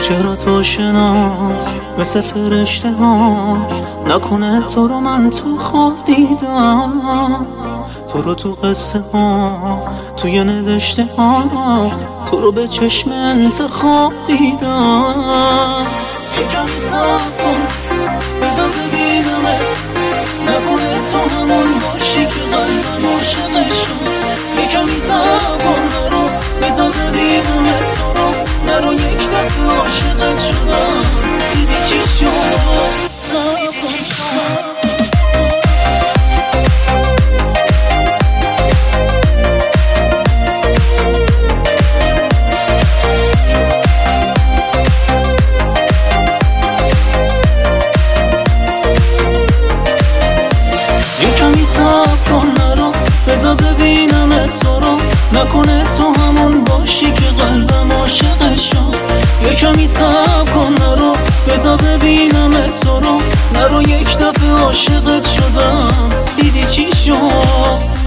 چرا تو شناس مثل فرشته هاست، نکنه تو رو من تو خواب دیدم، تو رو تو قصه ها، توی نوشته ها، تو رو به چشم انتخاب دیدم. یکمی صبر کن بذار ببینمه، نکنه تو همون باشی که قلبم عاشقت شد. یکمی صبر کن نرو بذار ببینمه، تو رو نرو یک دفعه عاشقت شدم. دیدی چی شد؟ صبر کن. یکمی صبر کن نرو بذار ببینم تو رو، نکنه تو همون باشی که قلبم عاشقت شد. یکمی صبر کن نرو بذار ببینم تو رو، نرو یک دفعه عاشقت شدم. دیدی چی شد؟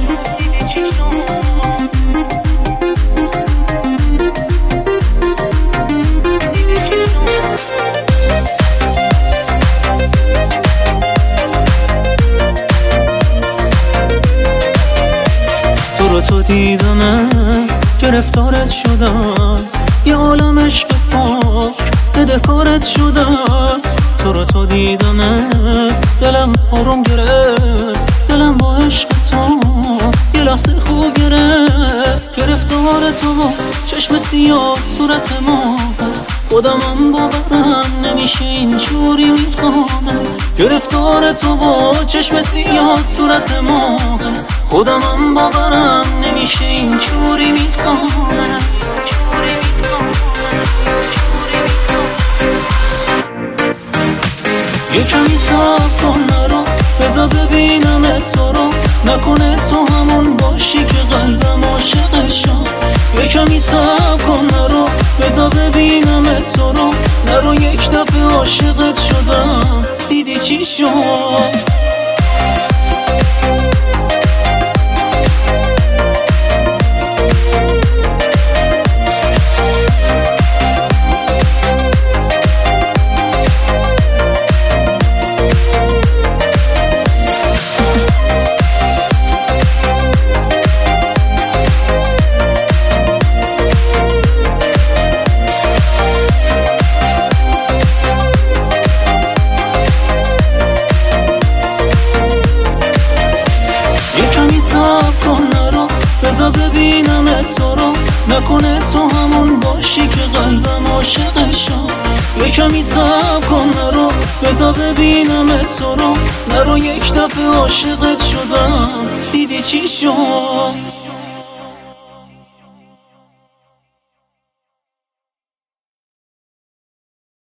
تو دیدمه گرفتارت شدم، یه عالم عشق پاک بدهکارت شدم. تو دیدمه دلم آروم گرفت، دلم با عشق تو یه لحظه خوب گرفت. گرفتار تو چشم سیاه صورت ما، خودمم باورم نمیشه اینجوری میخوامه. گرفتار تو چشم سیاه صورت ما، خودمم باورم نمیشه اینجوری میخوامه. یکمی صبر کن نرو بذار ببینم تو رو، نکنه تو همون باشی که قلبم عاشقت شد. یکمی صبر کن نرو بذار ببینم تو رو، نرو یک دفعه عاشقت شدم. دیدی چی شد؟ یکمی صبر کن نرو بذار ببینم تو رو، نکنه تو همون باشی که قلبم عاشقت شد. یکمی صبر کن نرو بذار ببینم تو رو، نرو یک دفعه عاشقت شدم. دیدی چی شد؟